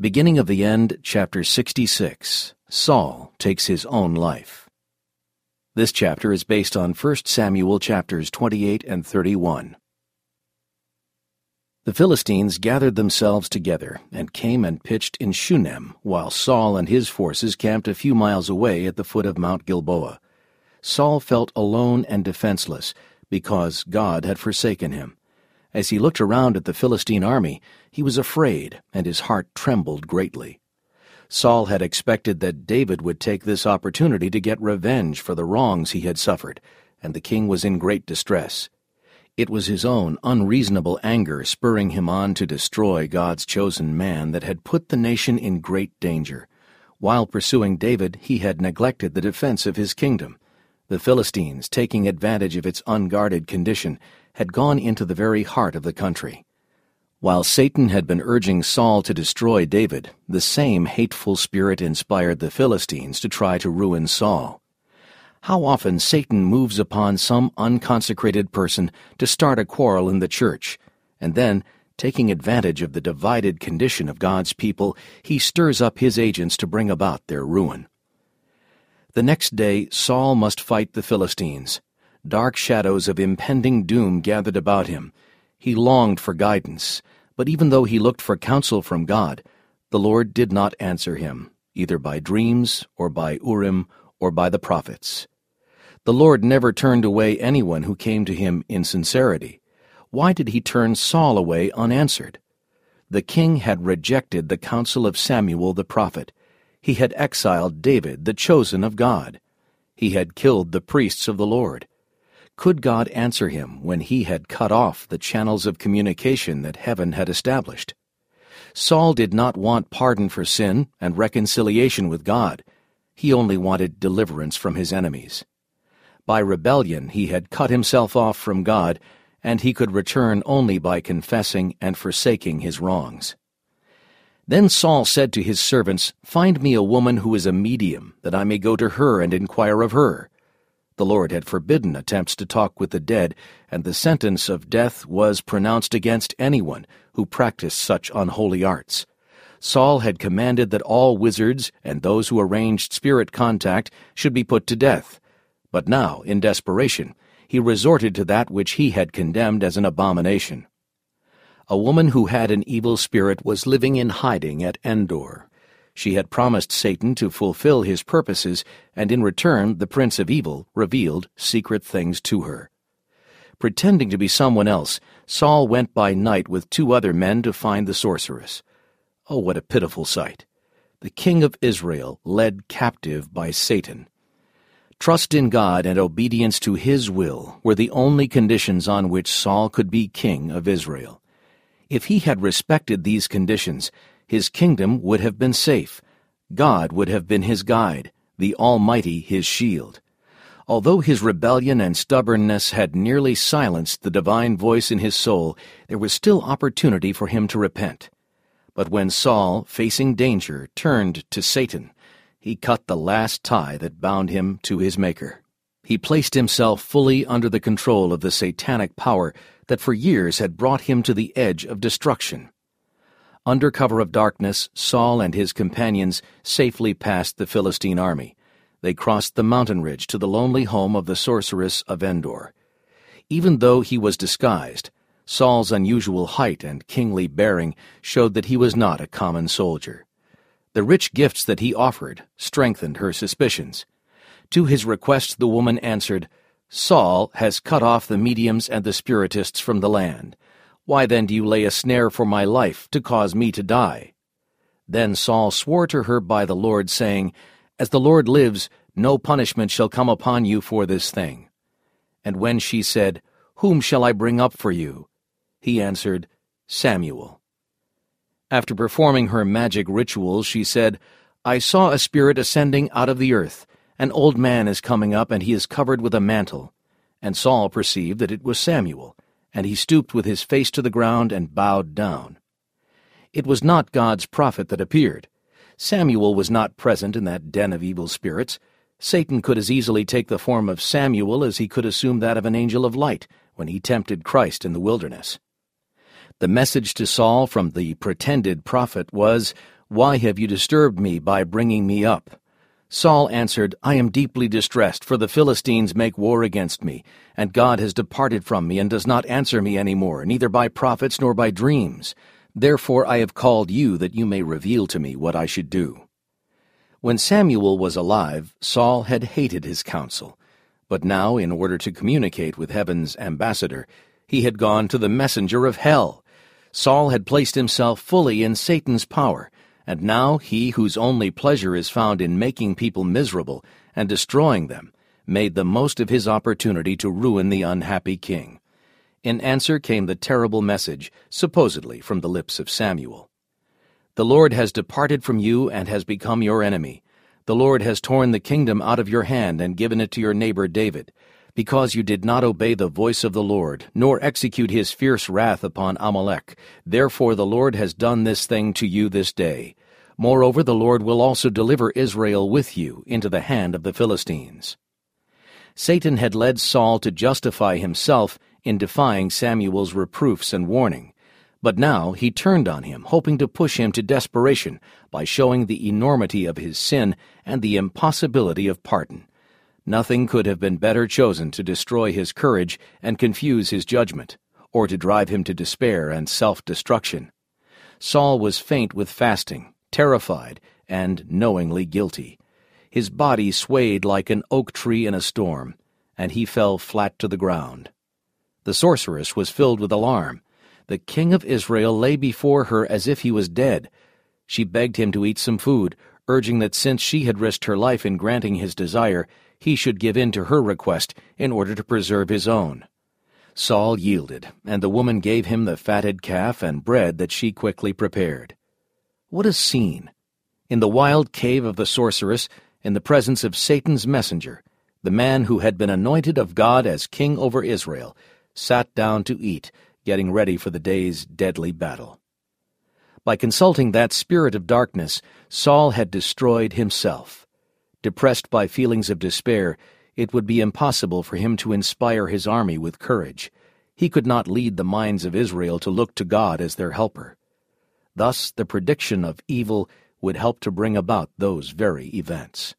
Beginning of the End, chapter 66. Saul takes his own life. This chapter is based on 1 Samuel chapters 28 and 31. The Philistines gathered themselves together and came and pitched in Shunem, while Saul and his forces camped a few miles away at the foot of Mount Gilboa. Saul felt alone and defenseless because God had forsaken him. As he looked around at the Philistine army, he was afraid, and his heart trembled greatly. Saul had expected that David would take this opportunity to get revenge for the wrongs he had suffered, and the king was in great distress. It was his own unreasonable anger spurring him on to destroy God's chosen man that had put the nation in great danger. While pursuing David, he had neglected the defense of his kingdom. The Philistines, taking advantage of its unguarded condition, had gone into the very heart of the country. While Satan had been urging Saul to destroy David, the same hateful spirit inspired the Philistines to try to ruin Saul. How often Satan moves upon some unconsecrated person to start a quarrel in the church, and then, taking advantage of the divided condition of God's people, he stirs up his agents to bring about their ruin. The next day Saul must fight the Philistines. Dark shadows of impending doom gathered about him. He longed for guidance, but even though he looked for counsel from God, the Lord did not answer him, either by dreams or by Urim or by the prophets. The Lord never turned away anyone who came to him in sincerity. Why did he turn Saul away unanswered? The king had rejected the counsel of Samuel the prophet. He had exiled David, the chosen of God. He had killed the priests of the Lord. Could God answer him when he had cut off the channels of communication that heaven had established? Saul did not want pardon for sin and reconciliation with God. He only wanted deliverance from his enemies. By rebellion he had cut himself off from God, and he could return only by confessing and forsaking his wrongs. Then Saul said to his servants, "Find me a woman who is a medium, that I may go to her and inquire of her." The Lord had forbidden attempts to talk with the dead, and the sentence of death was pronounced against anyone who practiced such unholy arts. Saul had commanded that all wizards and those who arranged spirit contact should be put to death. But now, in desperation, he resorted to that which he had condemned as an abomination. A woman who had an evil spirit was living in hiding at Endor. She had promised Satan to fulfill his purposes, and in return the prince of evil revealed secret things to her. Pretending to be someone else, Saul went by night with 2 other men to find the sorceress. Oh, what a pitiful sight! The king of Israel led captive by Satan. Trust in God and obedience to his will were the only conditions on which Saul could be king of Israel. If he had respected these conditions, his kingdom would have been safe. God would have been his guide, the Almighty his shield. Although his rebellion and stubbornness had nearly silenced the divine voice in his soul, there was still opportunity for him to repent. But when Saul, facing danger, turned to Satan, he cut the last tie that bound him to his Maker. He placed himself fully under the control of the satanic power that for years had brought him to the edge of destruction. Under cover of darkness, Saul and his companions safely passed the Philistine army. They crossed the mountain ridge to the lonely home of the sorceress of Endor. Even though he was disguised, Saul's unusual height and kingly bearing showed that he was not a common soldier. The rich gifts that he offered strengthened her suspicions. To his request the woman answered, "Saul has cut off the mediums and the spiritists from the land. Why then do you lay a snare for my life to cause me to die?" Then Saul swore to her by the Lord, saying, "As the Lord lives, no punishment shall come upon you for this thing." And when she said, "Whom shall I bring up for you?" he answered, "Samuel." After performing her magic rituals, she said, "I saw a spirit ascending out of the earth. An old man is coming up, and he is covered with a mantle." And Saul perceived that it was Samuel, and he stooped with his face to the ground and bowed down. It was not God's prophet that appeared. Samuel was not present in that den of evil spirits. Satan could as easily take the form of Samuel as he could assume that of an angel of light when he tempted Christ in the wilderness. The message to Saul from the pretended prophet was, "Why have you disturbed me by bringing me up?" Saul answered, "I am deeply distressed, for the Philistines make war against me, and God has departed from me and does not answer me any more, neither by prophets nor by dreams. Therefore I have called you, that you may reveal to me what I should do." When Samuel was alive, Saul had hated his counsel. But now, in order to communicate with heaven's ambassador, he had gone to the messenger of hell. Saul had placed himself fully in Satan's power, and now he whose only pleasure is found in making people miserable and destroying them made the most of his opportunity to ruin the unhappy king. In answer came the terrible message, supposedly from the lips of Samuel. "The Lord has departed from you and has become your enemy. The Lord has torn the kingdom out of your hand and given it to your neighbor David, because you did not obey the voice of the Lord, nor execute his fierce wrath upon Amalek. Therefore the Lord has done this thing to you this day. Moreover, the Lord will also deliver Israel with you into the hand of the Philistines." Satan had led Saul to justify himself in defying Samuel's reproofs and warning. But now he turned on him, hoping to push him to desperation by showing the enormity of his sin and the impossibility of pardon. Nothing could have been better chosen to destroy his courage and confuse his judgment, or to drive him to despair and self-destruction. Saul was faint with fasting, terrified, and knowingly guilty. His body swayed like an oak tree in a storm, and he fell flat to the ground. The sorceress was filled with alarm. The king of Israel lay before her as if he was dead. She begged him to eat some food, urging that since she had risked her life in granting his desire, he should give in to her request in order to preserve his own. Saul yielded, and the woman gave him the fatted calf and bread that she quickly prepared. What a scene! In the wild cave of the sorceress, in the presence of Satan's messenger, the man who had been anointed of God as king over Israel sat down to eat, getting ready for the day's deadly battle. By consulting that spirit of darkness, Saul had destroyed himself. Depressed by feelings of despair, it would be impossible for him to inspire his army with courage. He could not lead the minds of Israel to look to God as their helper. Thus, the prediction of evil would help to bring about those very events.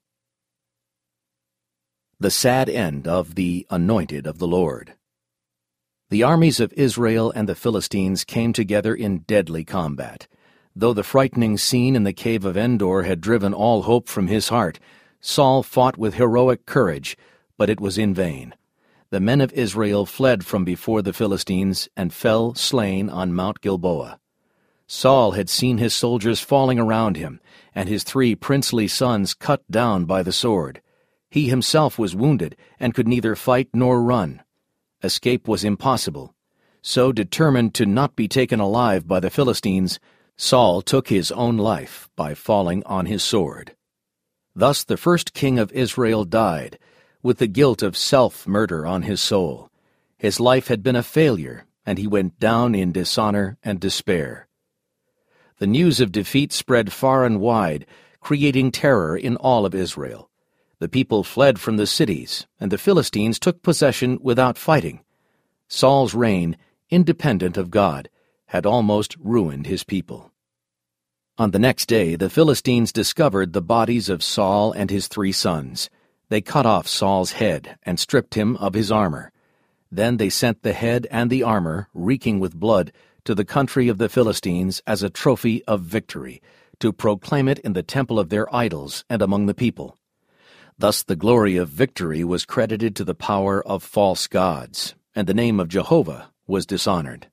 The sad end of the anointed of the Lord. The armies of Israel and the Philistines came together in deadly combat. Though the frightening scene in the cave of Endor had driven all hope from his heart, Saul fought with heroic courage, but it was in vain. The men of Israel fled from before the Philistines and fell slain on Mount Gilboa. Saul had seen his soldiers falling around him, and his 3 princely sons cut down by the sword. He himself was wounded and could neither fight nor run. Escape was impossible. So, determined to not be taken alive by the Philistines, Saul took his own life by falling on his sword. Thus the first king of Israel died, with the guilt of self-murder on his soul. His life had been a failure, and he went down in dishonor and despair. The news of defeat spread far and wide, creating terror in all of Israel. The people fled from the cities, and the Philistines took possession without fighting. Saul's reign, independent of God, had almost ruined his people. On the next day, the Philistines discovered the bodies of Saul and his 3 sons. They cut off Saul's head and stripped him of his armor. Then they sent the head and the armor, reeking with blood, to the country of the Philistines as a trophy of victory, to proclaim it in the temple of their idols and among the people. Thus the glory of victory was credited to the power of false gods, and the name of Jehovah was dishonored.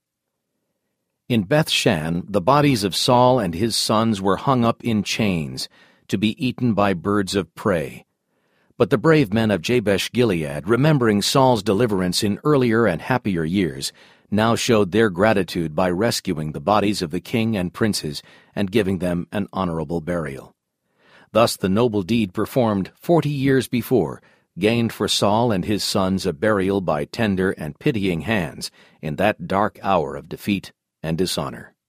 In Beth-shan, the bodies of Saul and his sons were hung up in chains, to be eaten by birds of prey. But the brave men of Jabesh-Gilead, remembering Saul's deliverance in earlier and happier years, now showed their gratitude by rescuing the bodies of the king and princes and giving them an honorable burial. Thus the noble deed performed 40 years before gained for Saul and his sons a burial by tender and pitying hands in that dark hour of defeat and dishonor.